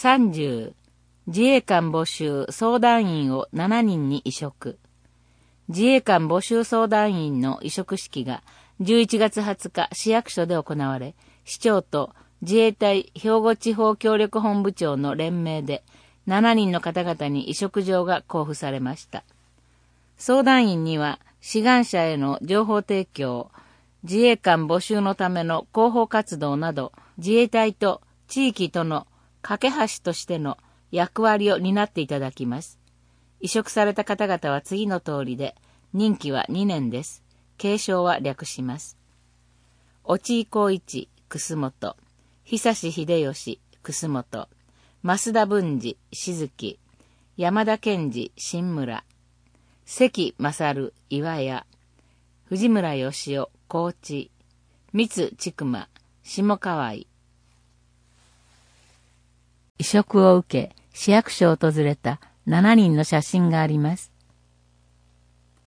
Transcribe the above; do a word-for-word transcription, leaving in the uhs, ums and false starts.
さんじゅう、自衛官募集相談員をしちにんに委嘱。自衛官募集相談員の委嘱式がじゅういちがつはつか市役所で行われ、市長と自衛隊兵庫地方協力本部長の連名でしちにんの方々に委嘱状が交付されました。相談員には志願者への情報提供、自衛官募集のための広報活動など、自衛隊と地域との架け橋としての役割を担っていただきます。委嘱された方々は次の通りで、任期はにねんです。継承は略します。落井光一、楠本、久志秀吉、楠本、増田文治、静木、山田健二、新村、関勝、岩屋、藤村義雄、高知、三津千曲、下川井。委嘱を受け、市役所を訪れたしちにんの写真があります。